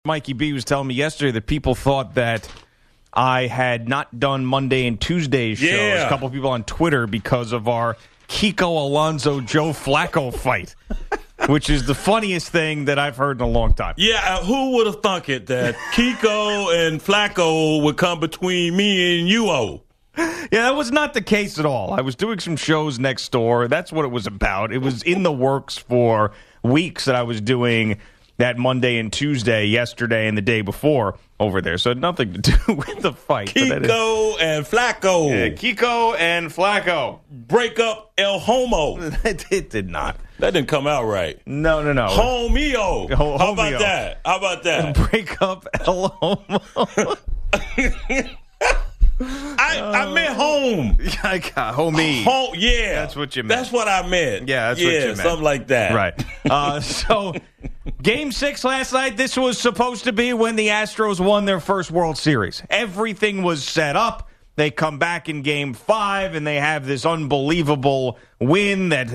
Mikey B was telling me yesterday that people thought that I had not done Monday and Tuesday shows. Yeah. A couple of people on Twitter because of our Kiko Alonso Joe Flacco fight, which is the funniest thing that I've heard in a long time. Yeah, who would have thunk it that Kiko and Flacco would come between me and you? Yeah, that was not the case at all. I was doing some shows next door. That's what it was about. It was in the works for weeks that I was doing that Monday and Tuesday, yesterday and the day before over there. So it had nothing to do with the fight. Kiko and Flacco. Yeah, Kiko and Flacco. Break up El Homo. It did not. That didn't come out right. No. Homeo. How about Homeo. that? How about that? Break up El Homo. I meant home. I got homie. Home, yeah. That's what you meant. That's what I meant. Yeah, that's what you meant. Something like that. Right. So, Game 6 last night, this was supposed to be when the Astros won their first World Series. Everything was set up. They come back in Game 5, and they have this unbelievable win that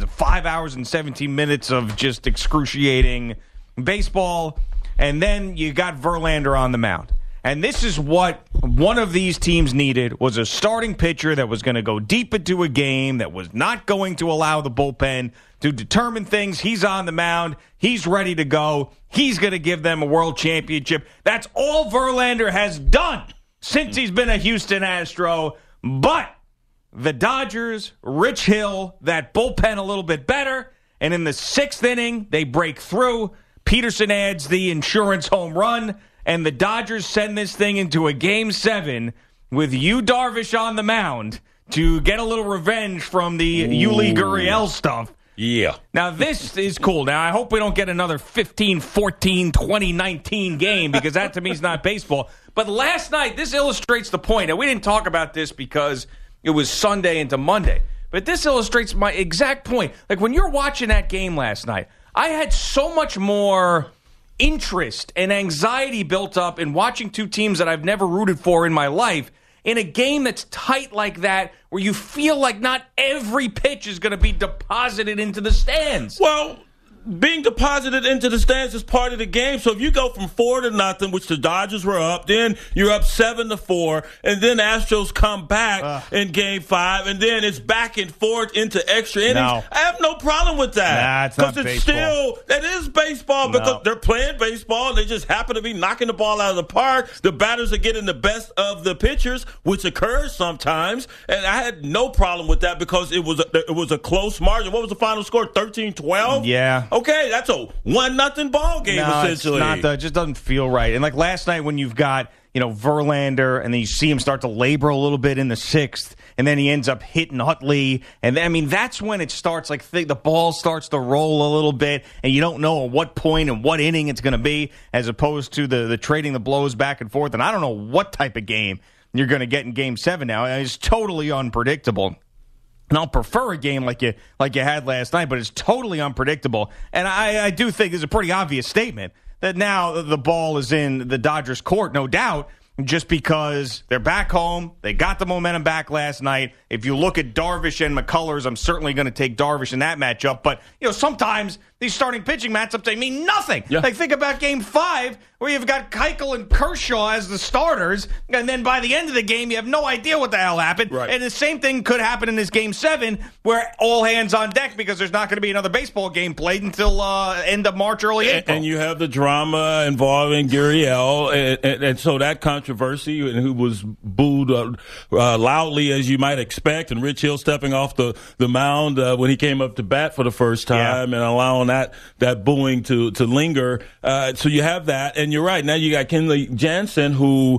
5 hours and 17 minutes of just excruciating baseball. And then you got Verlander on the mound. And this is what one of these teams needed, was a starting pitcher that was going to go deep into a game, that was not going to allow the bullpen to determine things. He's on the mound. He's ready to go. He's going to give them a world championship. That's all Verlander has done since he's been a Houston Astro. But the Dodgers, Rich Hill, that bullpen a little bit better. And in the 6th inning, they break through. Peterson adds the insurance home run. And the Dodgers send this thing into a Game 7 with Yu Darvish on the mound to get a little revenge from the Yuli Gurriel stuff. Yeah. Now, this is cool. Now, I hope we don't get another 15-14 2019 game, because that, to me, is not baseball. But last night, this illustrates the point. And we didn't talk about this because it was Sunday into Monday. But this illustrates my exact point. Like, when you're watching that game last night, I had so much more interest and anxiety built up in watching two teams that I've never rooted for in my life in a game that's tight like that, where you feel like not every pitch is going to be deposited into the stands. Well, being deposited into the stands is part of the game. So if you go from 4-0, which the Dodgers were up, then you're up 7-4, and then Astros come back in Game 5, and then it's back and forth into extra innings. No. I have no problem with that. Nah, it's not baseball. That is baseball, because they're playing baseball, and they just happen to be knocking the ball out of the park. The batters are getting the best of the pitchers, which occurs sometimes, and I had no problem with that because it was a close margin. What was the final score? 13-12? Yeah. Okay, that's a 1-0 ball game, essentially. It's not, it just doesn't feel right. And like last night when you've got, Verlander, and then you see him start to labor a little bit in the 6th, and then he ends up hitting Utley. And that's when it starts, like the ball starts to roll a little bit, and you don't know at what point and what inning it's going to be, as opposed to the trading the blows back and forth. And I don't know what type of game you're going to get in Game 7 now. It's totally unpredictable. And I'll prefer a game like you had last night, but it's totally unpredictable. And I do think it's a pretty obvious statement that now the ball is in the Dodgers' court, no doubt, just because they're back home. They got the momentum back last night. If you look at Darvish and McCullers, I'm certainly going to take Darvish in that matchup. But, sometimes these starting pitching matchups, they mean nothing. Yeah. Like, think about Game 5, where you've got Keuchel and Kershaw as the starters, and then by the end of the game, you have no idea what the hell happened. Right. And the same thing could happen in this Game 7, where all hands on deck, because there's not going to be another baseball game played until end of March, early April. And you have the drama involving Gurriel, and so that controversy, and who was booed loudly, as you might expect, and Rich Hill stepping off the mound when he came up to bat for the first time, and allowing that booing to linger. So you have that, and you're right. Now you got Kenley Jansen, who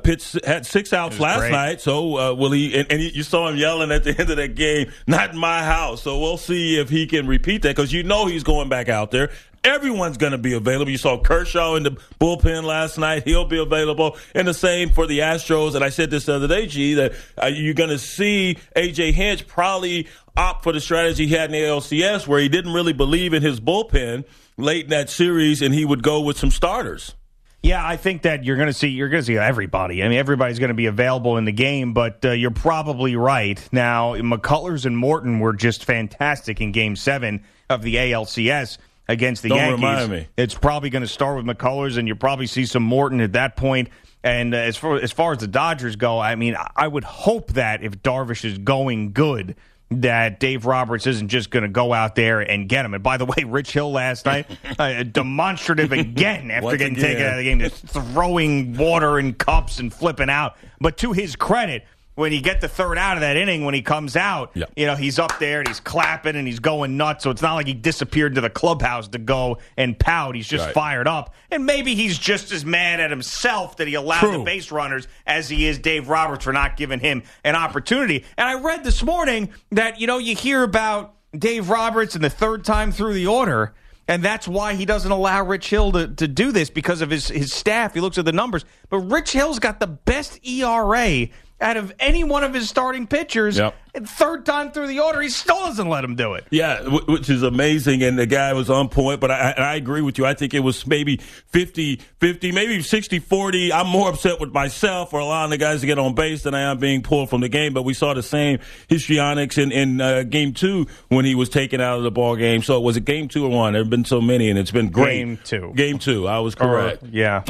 had 6 outs last night. So will he? And you saw him yelling at the end of that game, "Not in my house." So we'll see if he can repeat that, because he's going back out there. Everyone's going to be available. You saw Kershaw in the bullpen last night. He'll be available. And the same for the Astros. And I said this the other day, G, that you're going to see A.J. Hinch probably opt for the strategy he had in the ALCS, where he didn't really believe in his bullpen late in that series, and he would go with some starters. Yeah, I think that you're going to see everybody. I mean, everybody's going to be available in the game, but you're probably right. Now, McCullers and Morton were just fantastic in Game 7 of the ALCS. against the Don't Yankees. remind me. It's probably going to start with McCullers, and you'll probably see some Morton at that point. And as far as the Dodgers go, I mean, I would hope that if Darvish is going good, that Dave Roberts isn't just going to go out there and get him. And by the way, Rich Hill last night, demonstrative again after getting taken out of the game, just throwing water in cups and flipping out. But to his credit, when you get the third out of that inning, when he comes out, he's up there and he's clapping and he's going nuts. So it's not like he disappeared to the clubhouse to go and pout. He's just fired up. And maybe he's just as mad at himself that he allowed the base runners as he is Dave Roberts for not giving him an opportunity. And I read this morning that, you hear about Dave Roberts and the third time through the order, and that's why he doesn't allow Rich Hill to do this, because of his staff. He looks at the numbers. But Rich Hill's got the best ERA out of any one of his starting pitchers. And third time through the order, he still doesn't let him do it. Yeah, which is amazing, and the guy was on point, but I agree with you. I think it was maybe 50-50, maybe 60-40. I'm more upset with myself for allowing the guys to get on base than I am being pulled from the game, but we saw the same histrionics in Game 2 when he was taken out of the ball game. So was it Game 2 or 1? There have been so many, and it's been great. Game 2. I was correct.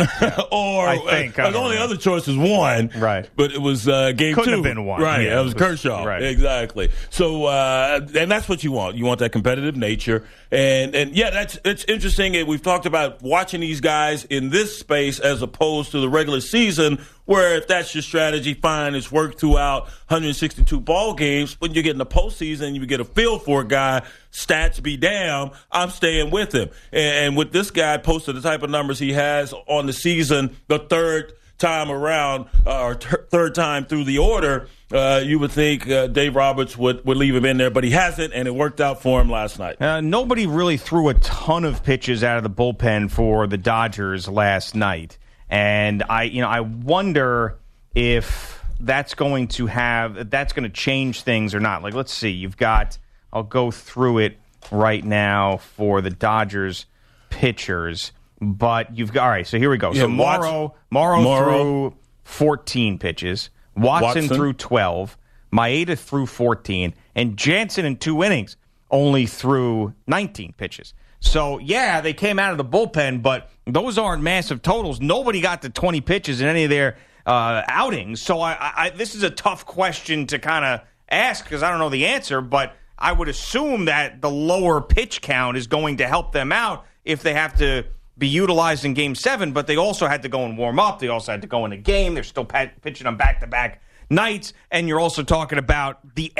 Or I think. The only other choice was 1. Right. But it was Game 2. Couldn't have been 1. Right. Yeah, That was Kershaw. Right. Exactly. So, and that's what you want. You want that competitive nature. And yeah, it's interesting. And we've talked about watching these guys in this space as opposed to the regular season, where if that's your strategy, fine, it's worked throughout 162 ball games. When you get in the postseason, you get a feel for a guy, stats be damned, I'm staying with him. And with this guy posted the type of numbers he has on the season, the third time around, or third time through the order, you would think Dave Roberts would leave him in there, but he hasn't, and it worked out for him last night. Nobody really threw a ton of pitches out of the bullpen for the Dodgers last night, and I wonder if that's going to change things or not. Like, let's see, I'll go through it right now for the Dodgers pitchers. But you've got, all right, so here we go. So Morrow threw 14 pitches. Watson threw 12. Maeda threw 14. And Jansen in 2 innings only threw 19 pitches. So, yeah, they came out of the bullpen, but those aren't massive totals. Nobody got to 20 pitches in any of their outings. So this is a tough question to kind of ask because I don't know the answer, but I would assume that the lower pitch count is going to help them out if they have to be utilized in Game 7, but they also had to go and warm up. They also had to go in a game. They're still pitching on back-to-back nights, and you're also talking about the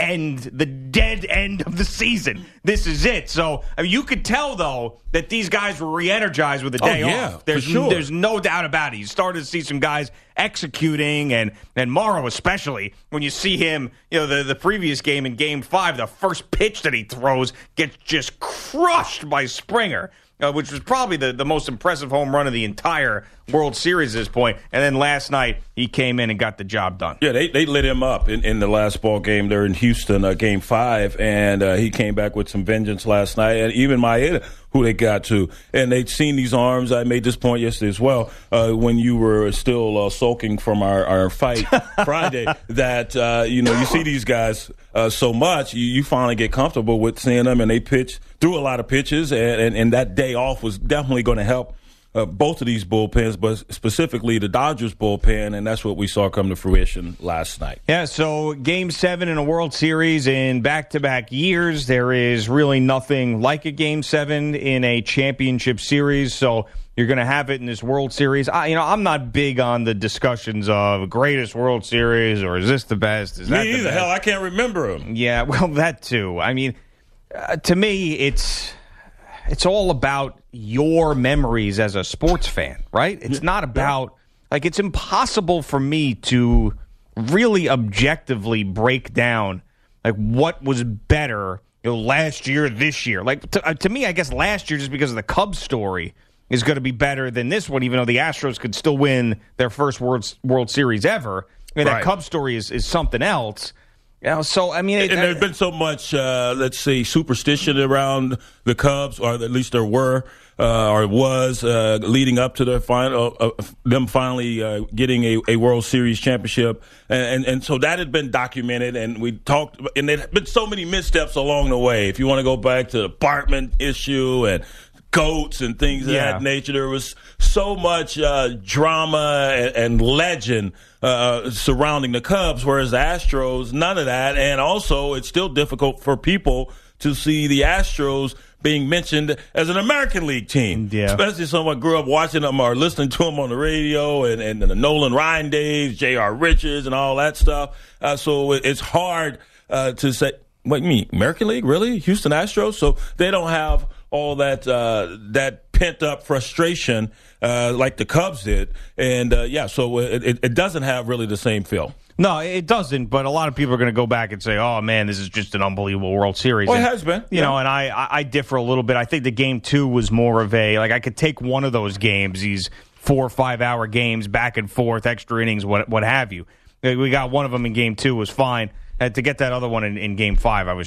dead end of the season. This is it. So you could tell, though, that these guys were re-energized with a day off. There's no doubt about it. You started to see some guys executing, and Morrow especially, when you see him, the previous game in Game 5, the first pitch that he throws gets just crushed by Springer. Which was probably the most impressive home run of the entire World Series at this point. And then last night, he came in and got the job done. Yeah, they lit him up in the last ball game there in Houston, Game 5, and he came back with some vengeance last night. And even Maeda, who they got to, and they'd seen these arms. I made this point yesterday as well, when you were still sulking from our fight Friday, that, you see these guys so much, you finally get comfortable with seeing them, and they threw a lot of pitches, and that day off was definitely going to help both of these bullpens, but specifically the Dodgers bullpen, and that's what we saw come to fruition last night. Yeah, so Game 7 in a World Series in back-to-back years. There is really nothing like a Game 7 in a championship series, so you're going to have it in this World Series. I'm not big on the discussions of greatest World Series, or is this the best? Is that Me either. The best? Hell, I can't remember them. Yeah, well, that too. I mean, to me, it's all about your memories as a sports fan, right? It's not about, it's impossible for me to really objectively break down, what was better, last year, this year. To me, I guess last year, just because of the Cubs story, is going to be better than this one, even though the Astros could still win their first World Series ever. That Cubs story is something else. So, I mean... And there's been so much, superstition around the Cubs, or at least there were, or was, leading up to the final, them finally getting a World Series championship. And so that had been documented, and we talked... And there had been so many missteps along the way. If you want to go back to the Bartman issue and goats and things of that nature. There was so much drama and legend surrounding the Cubs, whereas the Astros, none of that. And also, it's still difficult for people to see the Astros being mentioned as an American League team, especially someone grew up watching them or listening to them on the radio and the Nolan Ryan days, J.R. Richards and all that stuff. So it's hard to say, what do you mean, American League, really? Houston Astros? So they don't have all that that pent-up frustration like the Cubs did. And, so it doesn't have really the same feel. No, it doesn't, but a lot of people are going to go back and say, oh, man, this is just an unbelievable World Series. Well, it has been. You know, and I differ a little bit. I think the Game 2 was more of I could take one of those games, these 4 or 5 hour games, back and forth, extra innings, what have you. We got one of them in Game 2 was fine. To get that other one in Game 5, I was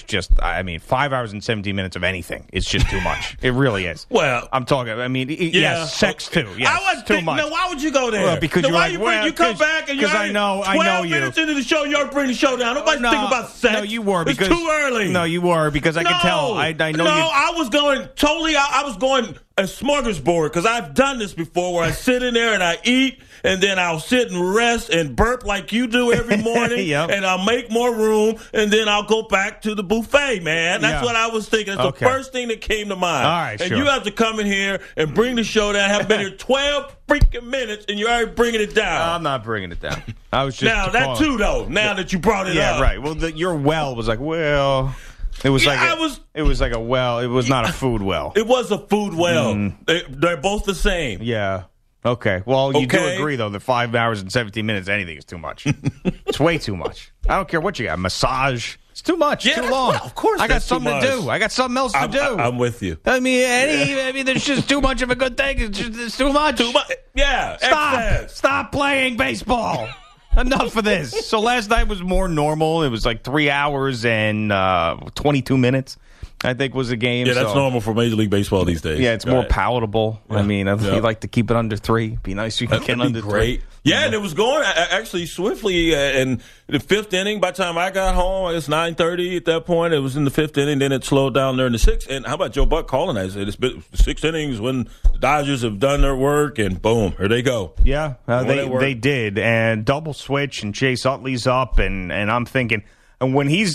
5 hours and 17 minutes of anything. It's just too much. It really is. Well, I'm talking, yes, sex too. Yes, I was too much. Now, why would you go there? Well, because you come back and you're I know 12 you. minutes into the show, you already bring the show down. Nobody's thinking about sex. No, you were. It's too early. No, you were, because I could tell. I know you. No, I was going totally, I was going a smorgasbord, because I've done this before where I sit in there and I eat, and then I'll sit and rest and burp like you do every morning, and I'll make more room, and then I'll go back to the buffet, man. That's what I was thinking. That's the first thing that came to mind. All right, and you have to come in here and bring the show down. Have been here 12 freaking minutes, and you're already bringing it down. I'm not bringing it down. I was just now that too, though. Now that you brought it up, yeah, right. Well, your well was like, well. It was it was like a well. It was not a food well. It was a food well. They're both the same. Yeah. Okay. Well, you do agree, though, that 5 hours and 17 minutes, anything is too much. It's way too much. I don't care what you got. Massage. It's too much. Yeah, too long. Well, of course, I got something to do. I got something else to do. I'm with you. I mean, there's just too much of a good thing. It's too much. Too much. Yeah. Stop playing baseball. Enough of this. So last night was more normal. It was like 3 hours and 22 minutes, I think, was the game. Yeah, that's normal for Major League Baseball these days. Yeah, it's more palatable. Yeah. I mean, I'd like to keep it under 3. Be nice if you can get under 3. Yeah, and it was going actually swiftly in the 5th inning. By the time I got home, it's 9:30 at that point. It was in the 5th inning. Then it slowed down there in the 6th. And how about Joe Buck calling that? It's been 6 innings when the Dodgers have done their work, and boom, here they go. Yeah, they did. And double switch, and Chase Utley's up, and I'm thinking. And when he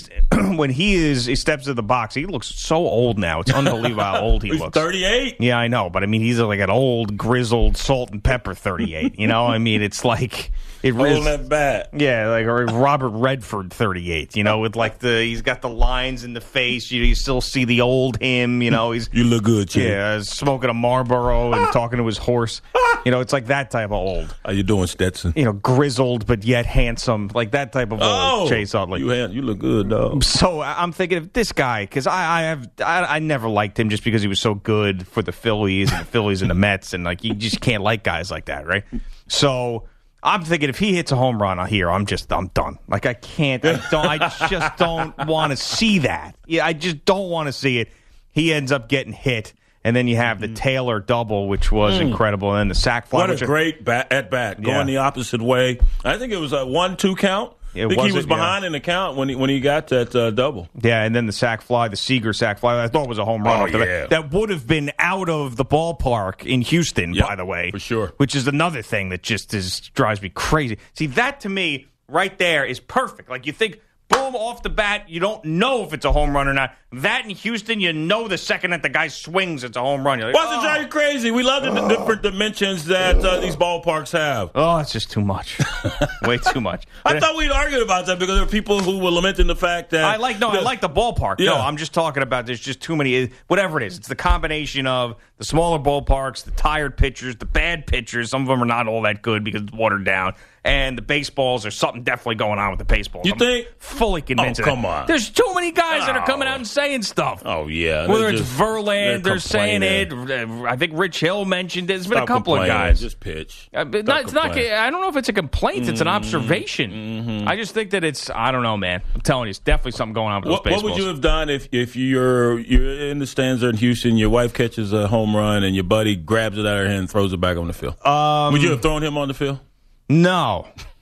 steps to the box, he looks so old now. It's unbelievable how old he looks. 38. Yeah, I know, but I mean, he's like an old, grizzled salt and pepper 38. You know, I mean, it's like it really holding that bat. Yeah, like Robert Redford 38. You know, with like he's got the lines in the face. You still see the old him. You know, you look good, Chief. Yeah, smoking a Marlboro and talking to his horse. You know, it's like that type of old. How you doing, Stetson? You know, grizzled but yet handsome, like that type of old Chase Utley. You look good, dog. So I'm thinking of this guy, because I never liked him just because he was so good for the Phillies and the Mets, and like you just can't like guys like that, right? So I'm thinking if he hits a home run here, I'm done. Like I just don't want to see that. Yeah, I just don't want to see it. He ends up getting hit. And then you have the Taylor double, which was incredible, and then the sac fly. What a great at-bat, going the opposite way. I think it was a 1-2 count. I think he was behind in the count when he got that double. Yeah, and then the sac fly, the Seager sac fly, I thought was a home run. That would have been out of the ballpark in Houston, by the way. For sure. Which is another thing that just drives me crazy. See, that to me, right there, is perfect. Like, you think, boom, off the bat, you don't know if it's a home run or not. That in Houston, you know the second that the guy swings, it's a home run. You're like, wasn't drive you crazy? We love the different dimensions that these ballparks have. Oh, it's just too much. Way too much. I thought we'd argued about that because there are people who were lamenting the fact that... I like the ballpark. Yeah. No, I'm just talking about there's just too many... Whatever it is, it's the combination of the smaller ballparks, the tired pitchers, the bad pitchers. Some of them are not all that good because it's watered down. And the baseballs, there's something definitely going on with the baseballs. You think? Fully convinced of that. Come on. There's too many guys that are coming out and saying stuff. Oh, yeah. Whether it's Verlander, they're saying it. I think Rich Hill mentioned it. There's been a couple of guys. Just pitch. It's not. I don't know if it's a complaint. It's an observation. Mm-hmm. I just think that it's. I don't know, man. I'm telling you, it's definitely something going on with those baseballs. What would you have done if you're in the stands there in Houston, your wife catches a home run, and your buddy grabs it out of her hand and throws it back on the field? Would you have thrown him on the field? No.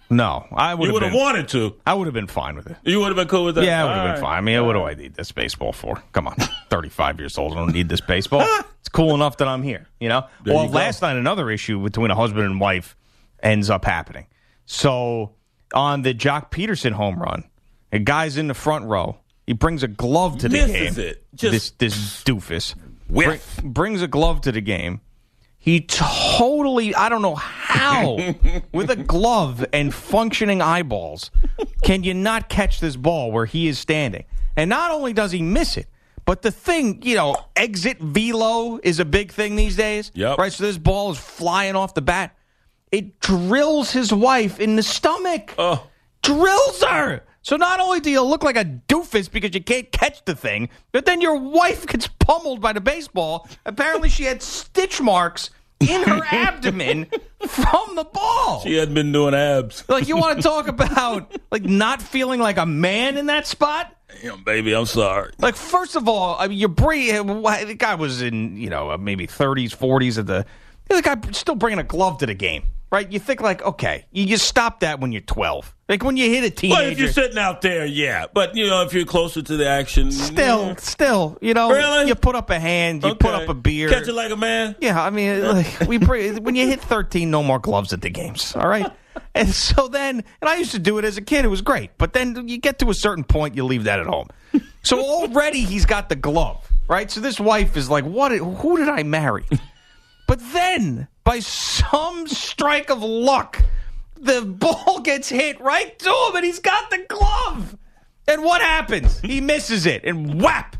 No, I would. You would have wanted to. I would have been fine with it. You would have been cool with that? Yeah, I would have been fine. I mean, what do I need this baseball for? Come on, 35 years old. I don't need this baseball. It's cool enough that I'm here, you know? Well, last night, another issue between a husband and wife ends up happening. So, on the Jock Peterson home run, a guy's in the front row. He brings a glove to the game. This doofus. Brings a glove to the game. He totally, I don't know how, with a glove and functioning eyeballs, can you not catch this ball where he is standing? And not only does he miss it, but the thing, exit velo is a big thing these days. Yep. Right? So this ball is flying off the bat. It drills his wife in the stomach. Oh. Drills her. So not only do you look like a doofus because you can't catch the thing, but then your wife gets pummeled by the baseball. Apparently she had stitch marks in her abdomen from the ball. She hadn't been doing abs. Like, you want to talk about, like, not feeling like a man in that spot? Damn, baby, I'm sorry. Like, first of all, I mean, the guy was in, maybe 30s, 40s at the guy still bringing a glove to the game. Right? You think like, okay, you stop that when you're 12. Like when you hit a teenager. Well, if you're sitting out there, yeah. But, if you're closer to the action. Still, Really? You put up a hand, you put up a beer. Catch it like a man? Yeah, I mean, when you hit 13, no more gloves at the games, all right? And so then, and I used to do it as a kid, it was great. But then you get to a certain point, you leave that at home. So already he's got the glove, right? So this wife is like, who did I marry? But then, by some strike of luck, the ball gets hit right to him, and he's got the glove. And what happens? He misses it, and whap!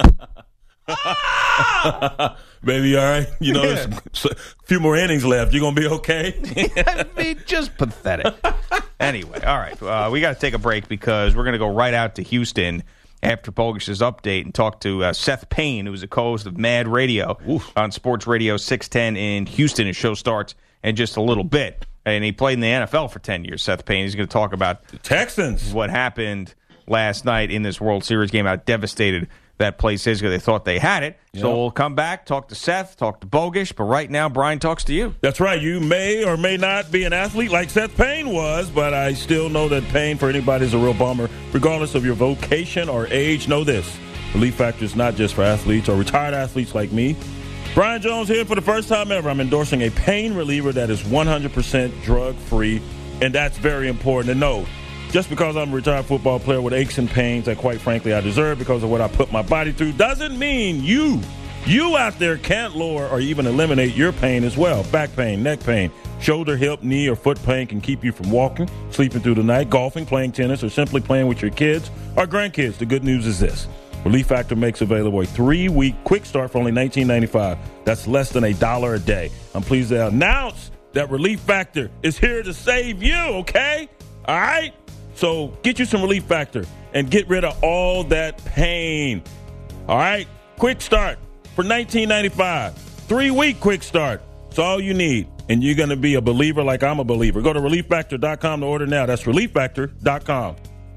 Baby, all right? There's a few more innings left. You going to be okay? I mean, just pathetic. Anyway, all right. We got to take a break because we're going to go right out to Houston after Bogus's update and talk to Seth Payne, who's a co-host of Mad Radio on Sports Radio 610 in Houston. His show starts in just a little bit. And he played in the NFL for 10 years, Seth Payne. He's going to talk about the Texans, what happened last night in this World Series game, how devastated that place is because they thought they had it. Yep. So we'll come back, talk to Seth, talk to Bogus. But right now, Brian talks to you. That's right. You may or may not be an athlete like Seth Payne was, but I still know that pain for anybody is a real bummer. Regardless of your vocation or age, know this. Relief Factor is not just for athletes or retired athletes like me. Brian Jones here for the first time ever. I'm endorsing a pain reliever that is 100% drug-free, and that's very important to know. Just because I'm a retired football player with aches and pains that, quite frankly, I deserve because of what I put my body through doesn't mean you out there can't lower or even eliminate your pain as well. Back pain, neck pain, shoulder, hip, knee, or foot pain can keep you from walking, sleeping through the night, golfing, playing tennis, or simply playing with your kids or grandkids. The good news is this. Relief Factor makes available a 3-week quick start for only $19.95. That's less than $1 a day. I'm pleased to announce that Relief Factor is here to save you, okay? All right? So get you some Relief Factor and get rid of all that pain. All right? Quick start for $19.95. 3-week quick start. It's all you need. And you're going to be a believer like I'm a believer. Go to ReliefFactor.com to order now. That's ReliefFactor.com.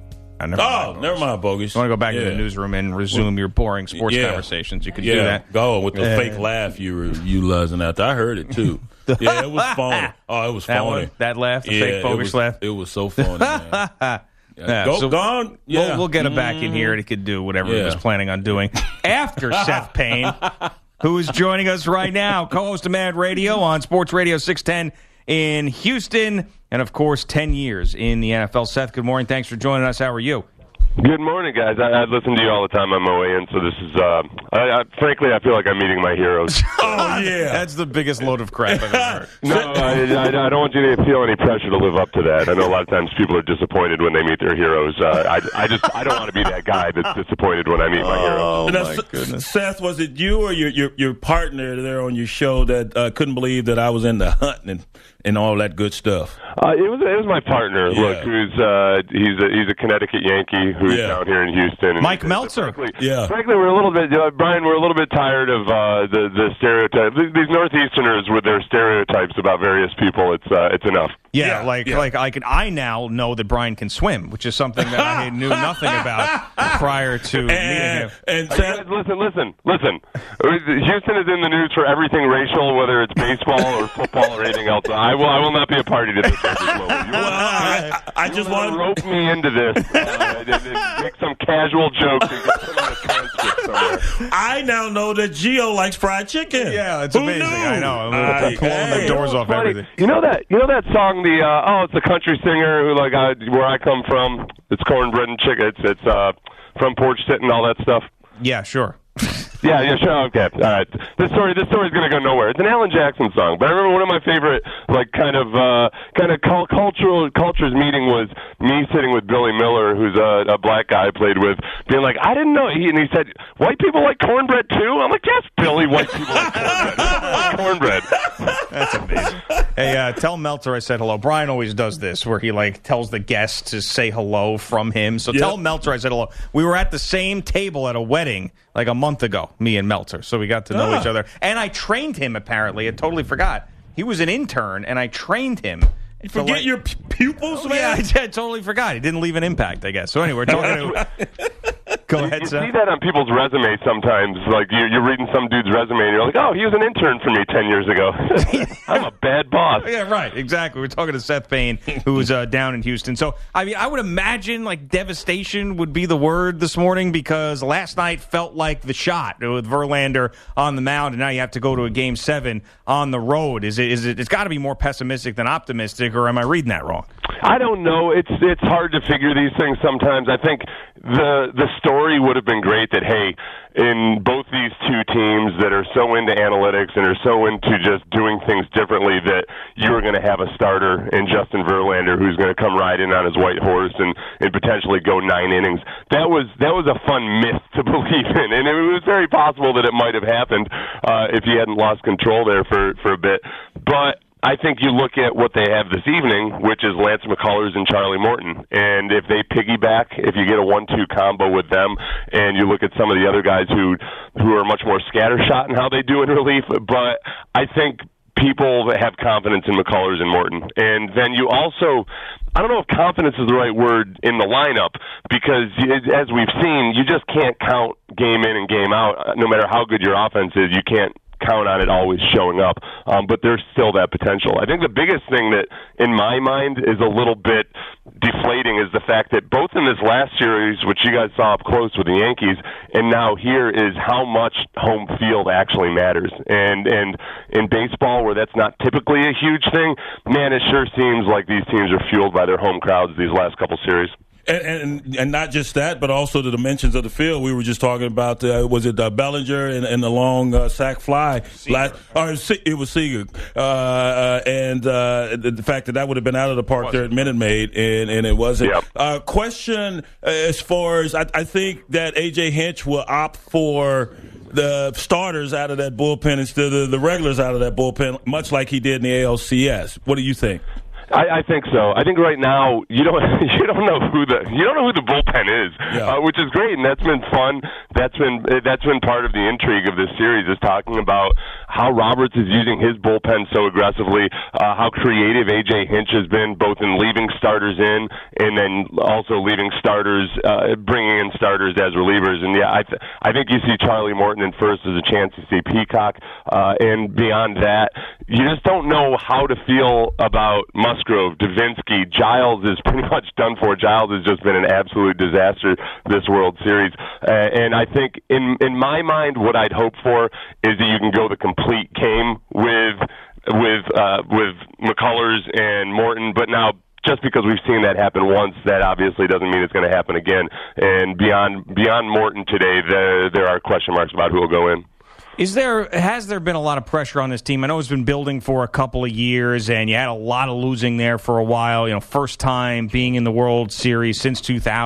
Never mind, Bogus. You want to go back to the newsroom and resume your boring sports conversations? You could do that. Go with the fake laugh you luzzing out there. I heard it, too. Yeah, it was phony. Oh, it was phony. That laugh, the fake bogus laugh? It was so funny, man. Gone. We'll get him back in here, and he could do whatever he was planning on doing after Seth Payne, who is joining us right now, co-host of Mad Radio on Sports Radio 610 in Houston, and, of course, 10 years in the NFL. Seth, good morning. Thanks for joining us. How are you? Good morning, guys. I listen to you all the time on my way in, so this is, frankly, I feel like I'm meeting my heroes. Oh, yeah. That's the biggest load of crap I've ever heard. No, I don't want you to feel any pressure to live up to that. I know a lot of times people are disappointed when they meet their heroes. I don't want to be that guy that's disappointed when I meet my heroes. Oh, my goodness. Seth, was it you or your partner there on your show that couldn't believe that I was in the hunt and all that good stuff? It was my partner. Yeah. Look, he's a Connecticut Yankee who's down here in Houston. Mike Meltzer. Frankly, we're a little bit, Brian. We're a little bit tired of the stereotypes. These Northeasterners with their stereotypes about various people. It's enough. Yeah, I now know that Brian can swim, which is something that I knew nothing about prior to meeting him. And listen. Houston is in the news for everything racial, whether it's baseball or football or anything else. I will not be a party to this at this moment. I just want to rope me into this. Make some casual jokes and get put on a transcript somewhere. I now know that Gio likes fried chicken. Yeah, it's amazing. I know. I'm pulling the doors off everything. You know that song? It's a country singer who where I come from. It's cornbread and chicken. It's Front Porch Sitting, all that stuff. Yeah, sure. Yeah, sure. Okay. All right. This story's going to go nowhere. It's an Alan Jackson song, but I remember one of my favorite, cultures meeting was me sitting with Billy Miller, who's a black guy I played with, being like, I didn't know. And he said, white people like cornbread too? I'm like, yes, Billy, white people like cornbread. That's amazing. Hey, tell Meltzer I said hello. Brian always does this, where he tells the guests to say hello from him. So tell Meltzer I said hello. We were at the same table at a wedding like a month ago, me and Meltzer. So we got to know each other. And I trained him, apparently. I totally forgot. He was an intern, and I trained him. You forget your pupils, man? Yeah, I totally forgot. He didn't leave an impact, I guess. So anyway, we're talking to... Go ahead, you Seth. see that on people's resumes sometimes. Like, you're reading some dude's resume, and you're like, oh, he was an intern for me 10 years ago. I'm a bad boss. Yeah, right. Exactly. We're talking to Seth Payne, who was down in Houston. So, I mean, I would imagine, devastation would be the word this morning, because last night felt like the shot with Verlander on the mound, and now you have to go to a Game 7 on the road. It's got to be more pessimistic than optimistic, or am I reading that wrong? I don't know. It's hard to figure these things sometimes. I think the story would have been great that, hey, in both these two teams that are so into analytics and are so into just doing things differently, that you were going to have a starter in Justin Verlander who's going to come ride in on his white horse and potentially go 9 innings. That was a fun myth to believe in, and it was very possible that it might have happened if he hadn't lost control there for a bit. But I think you look at what they have this evening, which is Lance McCullers and Charlie Morton. And if they piggyback, if you get a 1-2 combo with them, and you look at some of the other guys who are much more scattershot in how they do in relief, but I think people have confidence in McCullers and Morton. And then you also, I don't know if confidence is the right word in the lineup, because as we've seen, you just can't count game in and game out. No matter how good your offense is, you can't count on it always showing up, but there's still that potential. I think the biggest thing that, in my mind, is a little bit deflating is the fact that both in this last series, which you guys saw up close with the Yankees, and now here, is how much home field actually matters. And in baseball, where that's not typically a huge thing, man, it sure seems like these teams are fueled by their home crowds these last couple series. And not just that, but also the dimensions of the field. We were just talking about, was it Bellinger and the long sac fly? It was Seager. And the fact that would have been out of the park there at Minute Maid, and it wasn't. Yep. Question as far as, I think that A.J. Hinch will opt for the starters out of that bullpen instead of the regulars out of that bullpen, much like he did in the ALCS. What do you think? I think so. I think right now you don't know who the bullpen is, which is great, and that's been fun. That's been part of the intrigue of this series, is talking about how Roberts is using his bullpen so aggressively, how creative A.J. Hinch has been, both in leaving starters in and then also leaving starters, bringing in starters as relievers. And I think you see Charlie Morton in first as a chance to see Peacock, and beyond that, you just don't know how to feel about Musgrove, Davinsky. Giles is pretty much done for. Giles has just been an absolute disaster this World Series. And I think, in my mind, what I'd hope for is that you can go the complete game with McCullers and Morton. But now, just because we've seen that happen once, that obviously doesn't mean it's going to happen again. And beyond Morton today, there are question marks about who will go in. Has there been a lot of pressure on this team? I know it's been building for a couple of years, and you had a lot of losing there for a while. First time being in the World Series since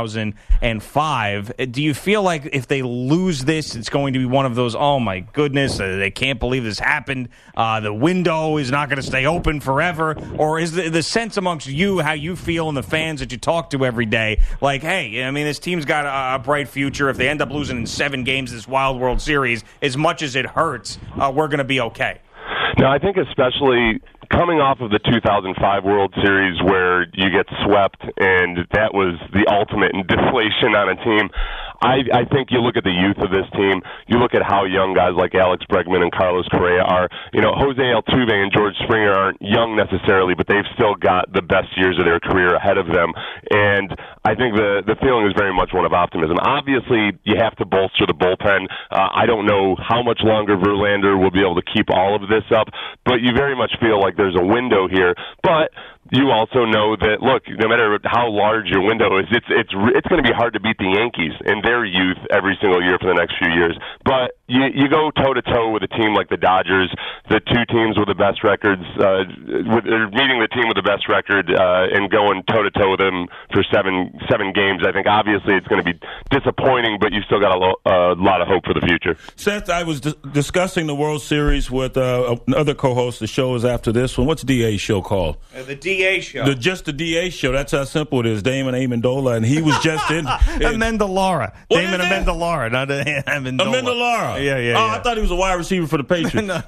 2005. Do you feel like if they lose this, it's going to be one of those, oh my goodness, they can't believe this happened, the window is not going to stay open forever? Or is the sense amongst you, how you feel, and the fans that you talk to every day, like, hey, I mean, this team's got a bright future. If they end up losing in 7 games this Wild World Series, as much as it hurts, we're going to be okay? No, I think especially coming off of the 2005 World Series where you get swept, and that was the ultimate in deflation on a team. I think you look at the youth of this team, you look at how young guys like Alex Bregman and Carlos Correa are. Jose Altuve and George Springer aren't young necessarily, but they've still got the best years of their career ahead of them. And I think the feeling is very much one of optimism. Obviously, you have to bolster the bullpen. I don't know how much longer Verlander will be able to keep all of this up, but you very much feel like there's a window here. But you also know that, look, no matter how large your window is, it's going to be hard to beat the Yankees in their youth every single year for the next few years. But you go toe-to-toe with a team like the Dodgers, the two teams with the best records, meeting the team with the best record and going toe-to-toe with them for seven games. I think obviously it's going to be disappointing, but you still got a lot of hope for the future. Seth, I was discussing the World Series with another co-host. The show is after this one. What's DA's show called? The DA show. Just the DA show. That's how simple it is. Damon Amendola, and he was just in. Amendola. Damon Amendola, not Amendola. Amendola. Yeah. I thought he was a wide receiver for the Patriots. No.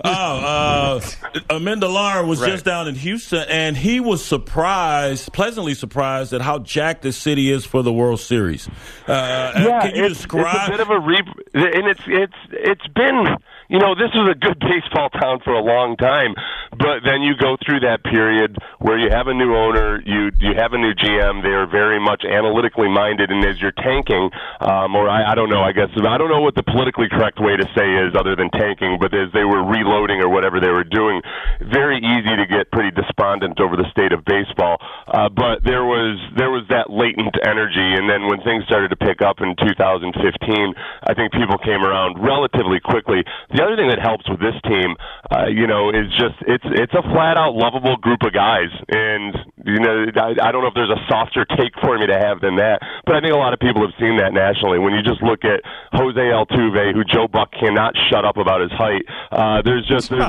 Amendola was just down in Houston, and he was pleasantly surprised at how jacked this city is for the World Series. Can you describe? It's a bit of a and it's been. This was a good baseball town for a long time, but then you go through that period where you have a new owner, you have a new GM. They are very much analytically minded, and as you're tanking, I don't know. I don't know what the politically correct way to say is other than tanking, but as they were reloading or whatever they were doing, very easy to get pretty despondent over the state of baseball. But there was that latent energy, and then when things started to pick up in 2015, I think people came around relatively quickly. The other thing that helps with this team, is just it's a flat out lovable group of guys, and I don't know if there's a softer take for me to have than that, but I think a lot of people have seen that nationally. When you just look at Jose Altuve, who Joe Buck cannot shut up about his height, there's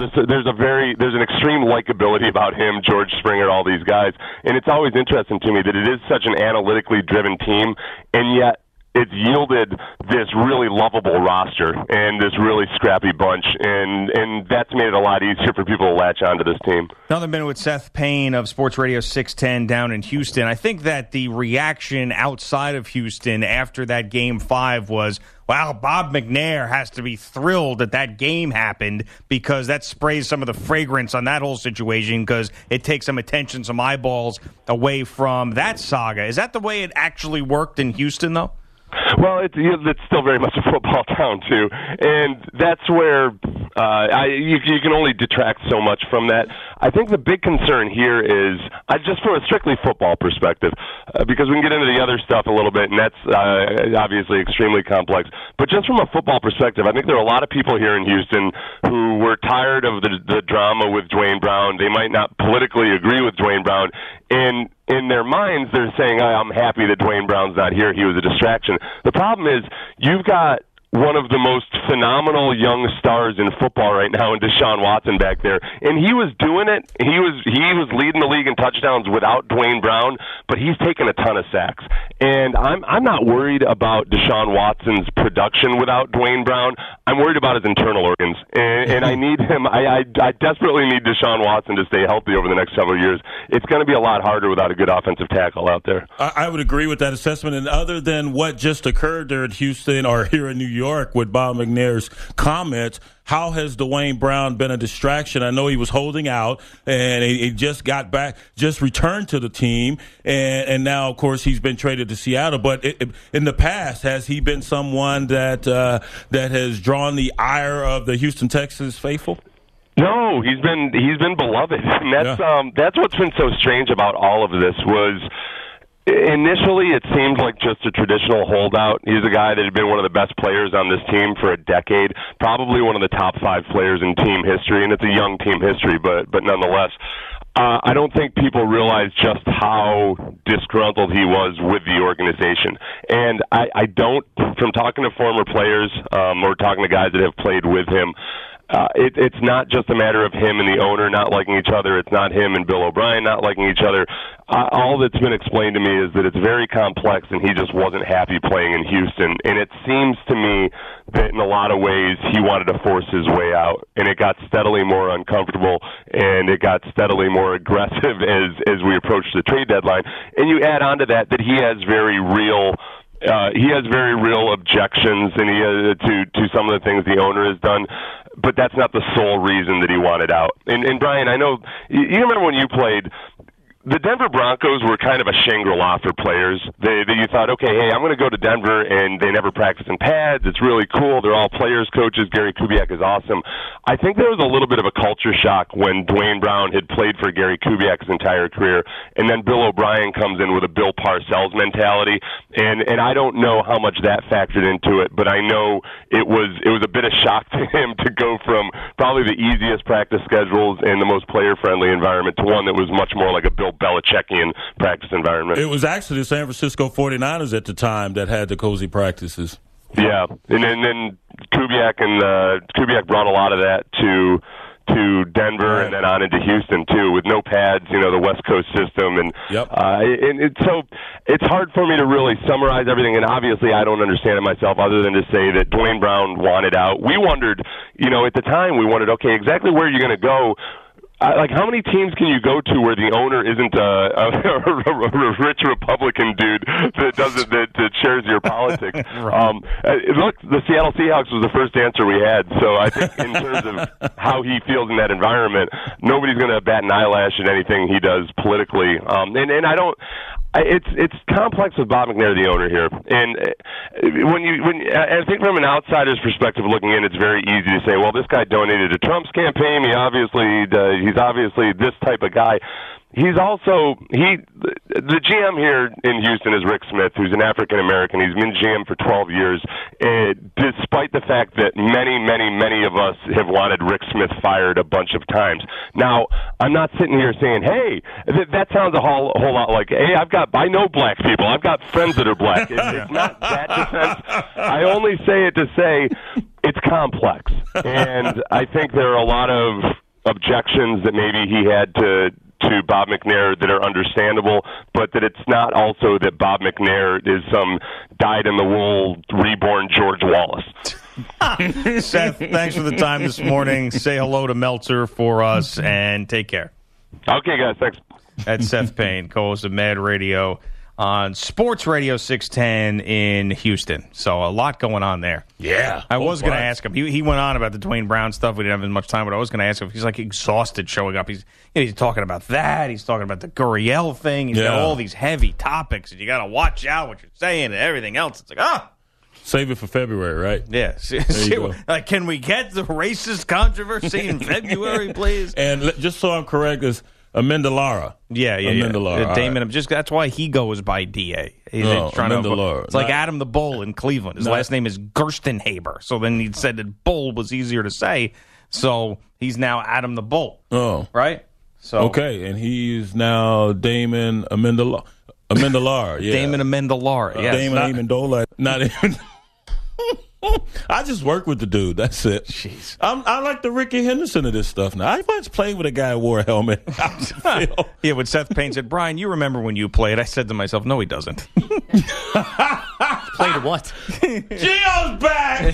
an extreme likability about him, George Springer, all these guys, and it's always interesting to me that it is such an analytically driven team, and yet it's yielded this really lovable roster and this really scrappy bunch, and that's made it a lot easier for people to latch onto this team. Another minute with Seth Payne of Sports Radio 610 down in Houston. I think that the reaction outside of Houston after that Game 5 was, wow, Bob McNair has to be thrilled that game happened because that sprays some of the fragrance on that whole situation because it takes some attention, some eyeballs away from that saga. Is that the way it actually worked in Houston, though? Well, it's still very much a football town too, and that's where you can only detract so much from that. I think the big concern here is just from a strictly football perspective, because we can get into the other stuff a little bit, and that's obviously extremely complex. But just from a football perspective, I think there are a lot of people here in Houston who were tired of the drama with Dwayne Brown. They might not politically agree with Dwayne Brown, and in their minds, they're saying, I'm happy that Dwayne Brown's not here. He was a distraction. The problem is you've got one of the most phenomenal young stars in football right now in Deshaun Watson back there. And he was doing it. He was leading the league in touchdowns without Dwayne Brown, but he's taken a ton of sacks. And I'm not worried about Deshaun Watson's production without Dwayne Brown. I'm worried about his internal organs. And I need him. I desperately need Deshaun Watson to stay healthy over the next several years. It's going to be a lot harder without a good offensive tackle out there. I would agree with that assessment. And other than what just occurred there in Houston or here in New York with Bob McNair's comments, how has Dwayne Brown been a distraction? I know he was holding out, and he just got back, just returned to the team, and now, of course, he's been traded to Seattle. But in the past, has he been someone that has drawn the ire of the Houston Texans faithful? No, he's been beloved, and that's what's been so strange about all of this was. Initially, it seemed like just a traditional holdout. He's a guy that had been one of the best players on this team for a decade, probably one of the top 5 players in team history, and it's a young team history, but nonetheless. I don't think people realize just how disgruntled he was with the organization. And I don't, from talking to former players or talking to guys that have played with him, it's not just a matter of him and the owner not liking each other. It's not him and Bill O'Brien not liking each other. All that's been explained to me is that it's very complex, and he just wasn't happy playing in Houston. And it seems to me that in a lot of ways he wanted to force his way out, and it got steadily more uncomfortable, and it got steadily more aggressive as we approached the trade deadline. And you add on to that he has very real objections and to some of the things the owner has done, but that's not the sole reason that he wanted out. And Brian, I know you remember when you played. The Denver Broncos were kind of a Shangri-La for players. You thought, okay, hey, I'm going to go to Denver, and they never practice in pads. It's really cool. They're all players, coaches. Gary Kubiak is awesome. I think there was a little bit of a culture shock when Dwayne Brown had played for Gary Kubiak his entire career, and then Bill O'Brien comes in with a Bill Parcells mentality, and I don't know how much that factored into it, but I know it was a bit of shock to him to go from probably the easiest practice schedules and the most player-friendly environment to one that was much more like a Bill Belichickian practice environment. It was actually the San Francisco 49ers at the time that had the cozy practices. Yeah, and then Kubiak brought a lot of that to Denver, right, and then on into Houston too, with no pads, the West Coast system, and so it's hard for me to really summarize everything. And obviously, I don't understand it myself, other than to say that Dwayne Brown wanted out. We wondered, at the time, okay, exactly where are you going to go? Like, how many teams can you go to where the owner isn't a rich Republican dude that shares your politics? Right. Look, the Seattle Seahawks was the first answer we had. So I think in terms of how he feels in that environment, nobody's going to bat an eyelash at anything he does politically. And I don't. It's complex with Bob McNair, the owner here, and I think from an outsider's perspective looking in, it's very easy to say, well, this guy donated to Trump's campaign. He's obviously this type of guy. He's also the GM here in Houston is Rick Smith, who's an African American. He's been GM for 12 years, despite the fact that many of us have wanted Rick Smith fired a bunch of times. Now, I'm not sitting here saying, "Hey, that sounds a whole lot like, hey, I know black people. I've got friends that are black." It's not that defense. I only say it to say it's complex, and I think there are a lot of objections that maybe he had to Bob McNair that are understandable, but that it's not also that Bob McNair is some dyed-in-the-wool reborn George Wallace. Seth, thanks for the time this morning. Say hello to Meltzer for us, and take care. Okay, guys, thanks. That's Seth Payne, co-host of Mad Radio on Sports Radio 610 in Houston. So a lot going on there. Yeah. I was going to ask him. He went on about the Dwayne Brown stuff. We didn't have as much time, but I was going to ask him if he's like exhausted showing up. He's talking about that. He's talking about the Gurriel thing. He's got all these heavy topics, and you got to watch out what you're saying and everything else. It's like, save it for February, right? Yeah. Like, can we get the racist controversy in February, please? And just so I'm correct, is Amendolara. Yeah. Amendolara. Damon, that's why he goes by DA. Amendolara. It's like Adam the Bull in Cleveland. His last name is Gerstenhaber. So then he said that Bull was easier to say. So he's now Adam the Bull. Oh. Right? So okay, and he's now Damon Amendolara. Yeah. Damon Amendolara. Yes. Damon Amendola. Not even. I just work with the dude. That's it. Jeez. I like the Ricky Henderson of this stuff now. I once played with a guy who wore a helmet. Yeah, when Seth Payne said, Brian, you remember when you played? I said to myself, no, he doesn't. Played what? Gio's back!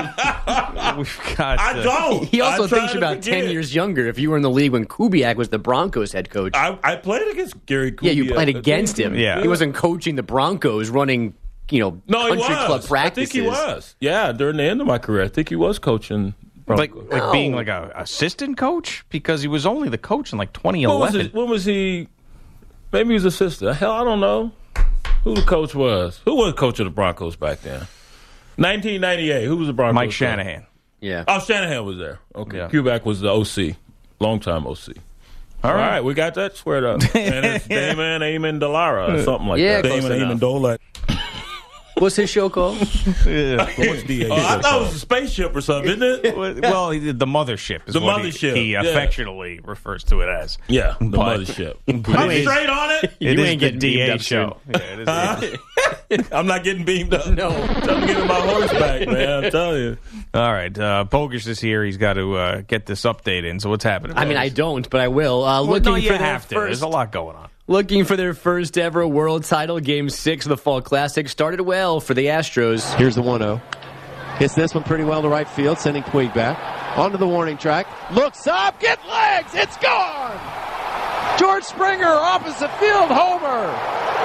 I don't. He also thinks you're about 10 years younger. If you were in the league when Kubiak was the Broncos head coach. I played against Gary Kubiak. Yeah, you played against him. Yeah. He wasn't coaching the Broncos, running country club practices. I think he was. Yeah, during the end of my career, I think he was coaching. Like being like a assistant coach? Because he was only the coach in like 2011. When was he? Maybe he was assistant. Hell, I don't know who the coach was. Who was the coach of the Broncos back then? 1998. Who was the Broncos? Mike Shanahan. Yeah. Oh, Shanahan was there. Okay. Yeah. Kubiak was the OC. Long-time OC. All right, we got that squared up. And it's Damon Amendolara or something like that. Damon Amendola. What's his show called? What's DA? I thought it was a spaceship or something, isn't it? Well, the mothership is The what mothership, he yeah. affectionately refers to it as. Yeah, the But- mothership. But I'm it is- straight on it. It You is ain't the getting beamed DA up show. soon. Yeah, it is. I'm not getting beamed up. No. I'm getting my horse back, man. I'm telling you. All right, Bogus is here. He's got to get this update in. So what's happening? I mean, I don't, but I will. Well, Looking no, you for their have to. There's first a lot going on. Looking for their first ever world title, Game 6 of the Fall Classic started well for the Astros. Here's the 1-0. Hits this one pretty well to right field, sending Puig back. Onto the warning track. Looks up, get legs, it's gone! George Springer, opposite field homer.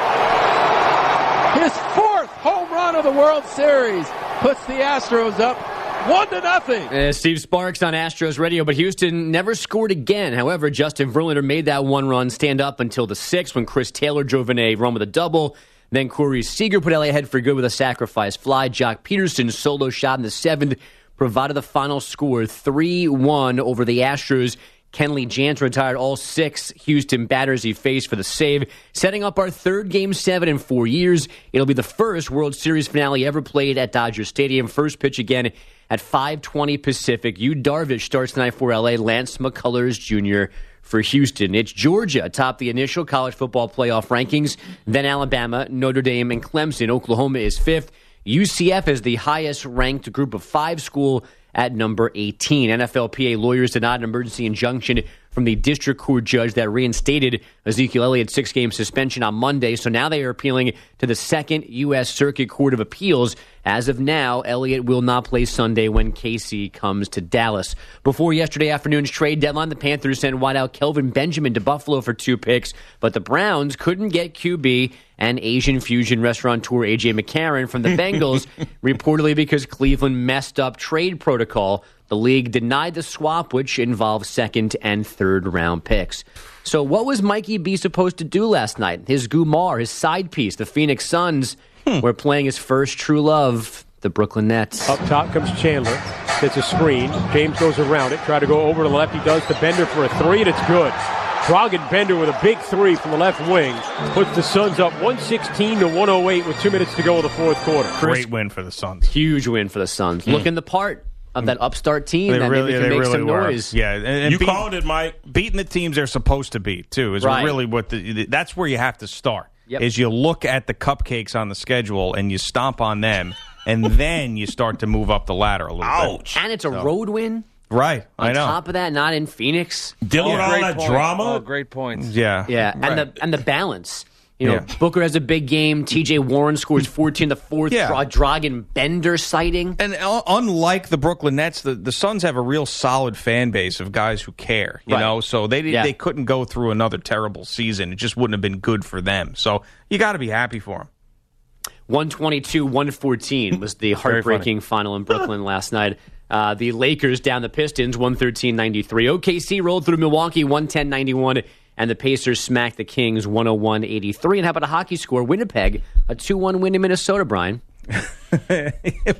His 4th home run of the World Series puts the Astros up 1-0. Steve Sparks on Astros radio, but Houston never scored again. However, Justin Verlander made that one run stand up until the 6th when Chris Taylor drove in a run with a double. Then Corey Seager put LA ahead for good with a sacrifice fly. Jock Peterson's solo shot in the 7th provided the final score, 3-1 over the Astros. Kenley Jansen retired all 6 Houston batters he faced for the save, setting up our 3rd Game 7 in 4 years. It'll be the first World Series finale ever played at Dodger Stadium. First pitch again at 5:20 Pacific. Yu Darvish starts tonight for LA. Lance McCullers Jr. for Houston. It's Georgia atop the initial college football playoff rankings, then Alabama, Notre Dame, and Clemson. Oklahoma is 5th. UCF is the highest-ranked group of 5 school at number 18. NFLPA lawyers denied an emergency injunction from the district court judge that reinstated Ezekiel Elliott's 6-game suspension on Monday. So now they are appealing to the 2nd U.S. Circuit Court of Appeals. As of now, Elliott will not play Sunday when KC comes to Dallas. Before yesterday afternoon's trade deadline, the Panthers sent wideout Kelvin Benjamin to Buffalo for 2 picks, but the Browns couldn't get QB and Asian fusion restaurateur A.J. McCarron from the Bengals, reportedly because Cleveland messed up trade protocol. The league denied the swap, which involved 2nd and 3rd round picks. So what was Mikey B supposed to do last night? His Gumar, his side piece, the Phoenix Suns, were playing his first true love, the Brooklyn Nets. Up top comes Chandler. It's a screen. James goes around it. Try to go over to the left. He does to Bender for a 3, and it's good. Dragan Bender with a big 3 from the left wing puts the Suns up 116-108 with 2 minutes to go in the 4th quarter. Great win for the Suns. Huge win for the Suns. Looking the part of that upstart team They that really, maybe can they make really some were. noise. Yeah, and You called it, Mike. beating the teams they're supposed to beat too is Right. really what that's where you have to start. Yep. Is you look at the cupcakes on the schedule and you stomp on them, and then you start to move up the ladder a little bit. Ouch. And it's a road win. Right, On I know. top of that, not in Phoenix. Dealing with all Great that point. drama. Oh, great points. Yeah, Yeah, and Right. the balance. You know, Yeah. Booker has a big game. T.J. Warren scores 14 the 4th. Yeah. Dragan Bender sighting. And unlike the Brooklyn Nets, the Suns have a real solid fan base of guys who care, you Right. know, so they couldn't go through another terrible season. It just wouldn't have been good for them. So you got to be happy for them. 122-114 was the heartbreaking final in Brooklyn last night. The Lakers down the Pistons, 113-93. OKC rolled through Milwaukee, 110-91. And the Pacers smacked the Kings 101-83. And how about a hockey score? Winnipeg, a 2-1 win in Minnesota, Brian. Brian.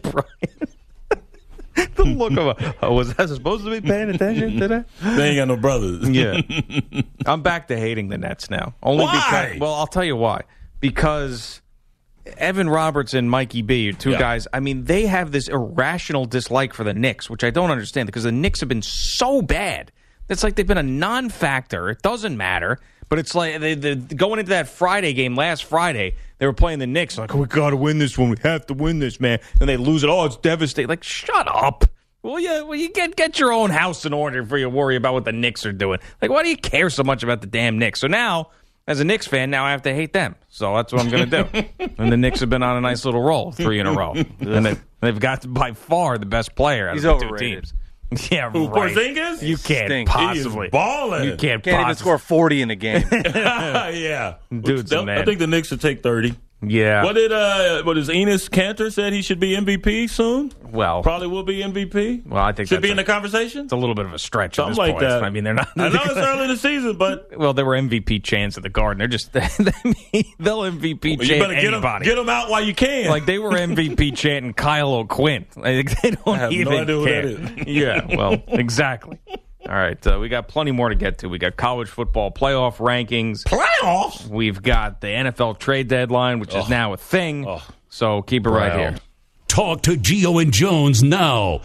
The look of was I supposed to be paying attention today? They ain't got no brothers. Yeah. I'm back to hating the Nets now. Only Why? because, well, I'll tell you why. Because Evan Roberts and Mikey B are 2 Yeah. guys, I mean, they have this irrational dislike for the Knicks, which I don't understand because the Knicks have been so bad. It's like they've been a non-factor. It doesn't matter. But it's like they going into that Friday game last Friday, they were playing the Knicks. Like, oh, we got to win this one. We have to win this, man. And they lose it. Oh, it's devastating. Like, shut up. Well, you get your own house in order before you worry about what the Knicks are doing. Like, why do you care so much about the damn Knicks? So now, as a Knicks fan, now I have to hate them. So that's what I'm going to do. And the Knicks have been on a nice little roll, 3 in a row. And they've got by far the best player out He's of the 2 overrated. teams. Yeah, Who, right. Porzingis? You can't Stinks. possibly. He is balling. You can't Can't even possibly. score 40 in a game. Yeah. Dude's a man. I think the Knicks should take 30. Yeah. What is Enes Kanter said he should be MVP soon? Well, Probably will be MVP. Well, I think should that's be in the conversation. it's a little bit of a stretch at Something this like point. that. I mean, they're not. I know it's early in the season, but Well, there were MVP chants at the Garden. They're just they'll MVP you chant better anybody. get them out while you can. Like they were MVP chanting Kyle O'Quinn. Like they don't I have no even idea who care. that is. Yeah, well, exactly. All right, we got plenty more to get to. We got college football playoff rankings. Playoffs? We've got the NFL trade deadline, which is now a thing. So keep it right here. Talk to Gio and Jones now.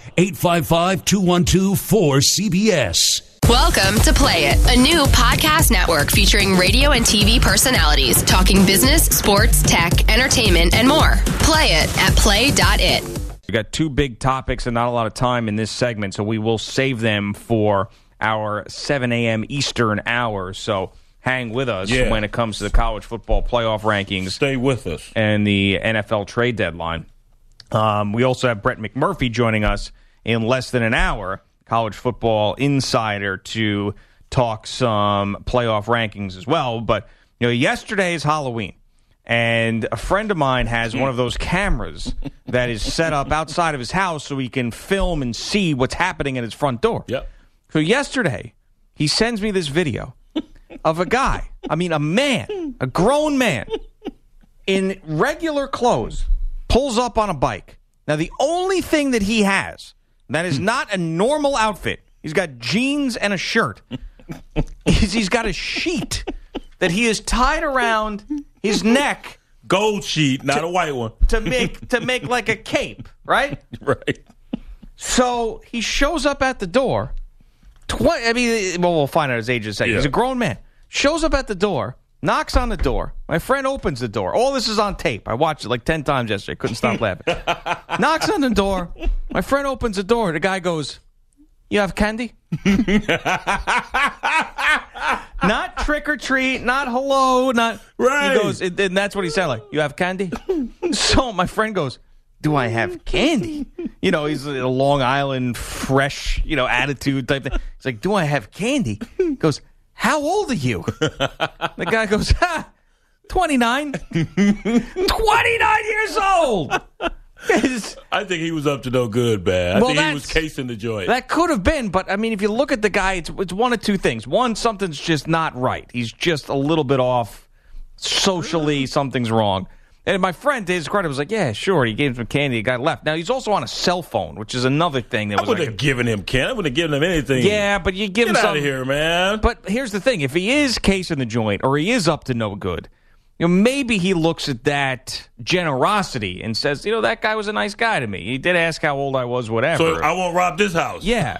855-212-4CBS. Welcome to Play It, a new podcast network featuring radio and TV personalities talking business, sports, tech, entertainment, and more. Play it at play.it. We got two big topics and not a lot of time in this segment, so we will save them for our 7 a.m. Eastern hour. So hang with us when it comes to the college football playoff rankings. Stay with us. And the NFL trade deadline. We also have Brett McMurphy joining us in less than an hour, college football insider, to talk some playoff rankings as well. But yesterday is Halloween, and a friend of mine has one of those cameras that is set up outside of his house so he can film and see what's happening at his front door. Yep. So yesterday, he sends me this video of a guy, a man, a grown man, in regular clothes, pulls up on a bike. Now, the only thing that he has that is not a normal outfit, he's got jeans and a shirt, is he's got a sheet that he has tied around his neck. Gold sheet, not a white one. To make like a cape, right? Right. So he shows up at the door. We'll find out his age in a second. Yeah. He's a grown man. Shows up at the door, knocks on the door. My friend opens the door. All this is on tape. I watched it like 10 times yesterday. Couldn't stop laughing. Knocks on the door. My friend opens the door. The guy goes, "You have candy?" Not trick or treat, not hello, not... Right. He goes, and that's what he sounded like. "You have candy?" So my friend goes, "Do I have candy?" He's a Long Island fresh, attitude type thing. He's like, "Do I have candy?" He goes, "How old are you?" The guy goes, 29. 29 years old. I think he was up to no good, man. I think he was casing the joint. That could have been, but if you look at the guy, it's one of two things. One, something's just not right. He's just a little bit off socially. Something's wrong. And my friend, to his credit, was like, "Yeah, sure." He gave him some candy. The guy left. Now, he's also on a cell phone, which is another thing that was I wouldn't have given him candy. I wouldn't have given him anything. Yeah, but you give him something. Get out of here, man. But here's the thing. If he is casing the joint or he is up to no good, maybe he looks at that generosity and says, that guy was a nice guy to me. He did ask how old I was, whatever. So I won't rob this house. Yeah,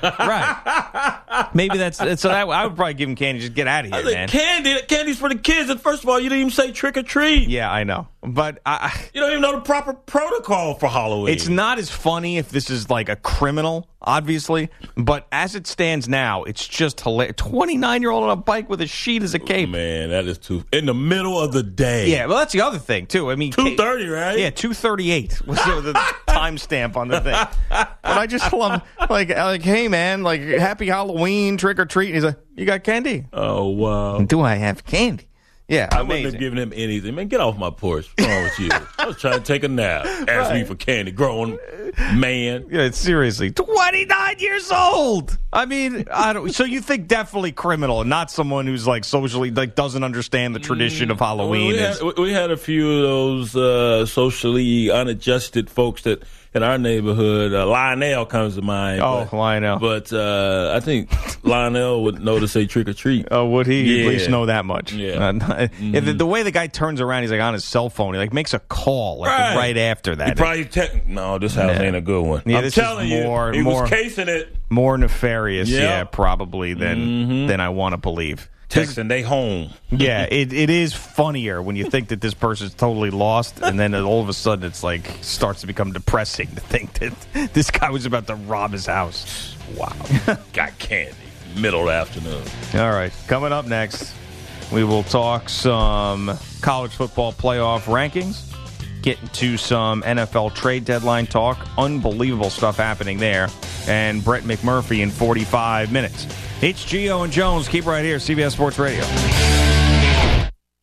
right. Maybe that's so. I would probably give him candy. Just get out of here, man. Candy's for the kids. And first of all, you didn't even say trick or treat. Yeah, I know. But you don't even know the proper protocol for Halloween. It's not as funny if this is like a criminal, obviously. But as it stands now, it's just hilarious. 29-year-old on a bike with a sheet as a cape. Man, that is too in the middle of the day. Yeah, well, that's the other thing too. 2:30, right? Yeah, 2:38 was the timestamp on the thing. But I just love like, hey man, like happy Halloween, trick or treat. And he's like, "You got candy?" Oh wow. Do I have candy? Yeah, I amazing. wouldn't have given him anything. Man, get off my porch. What's wrong with you? I was trying to take a nap. Ask me for candy. Grown man. Yeah, seriously. 29 years old! I don't. So you think definitely criminal, not someone who's like socially, like doesn't understand the tradition of Halloween. We had a few of those socially unadjusted folks that in our neighborhood. Lionel comes to mind. Oh, Lionel. But I think Lionel would know to say trick or treat. Oh, would he? Yeah. At least know that much. Yeah. The way the guy turns around, he's like on his cell phone. He like makes a call like right after that. He probably no, this house ain't a good one. Yeah, I'm telling you, he was casing it. More nefarious, Yeah. probably than I want to believe. Texting they home. Yeah, it is funnier when you think that this person's totally lost, and then all of a sudden it's like starts to become depressing to think that this guy was about to rob his house. Wow. Got candy. Middle afternoon. All right, coming up next, we will talk some college football playoff rankings, get into some NFL trade deadline talk, unbelievable stuff happening there, and Brett McMurphy in 45 minutes. It's Gio and Jones. Keep right here, CBS Sports Radio.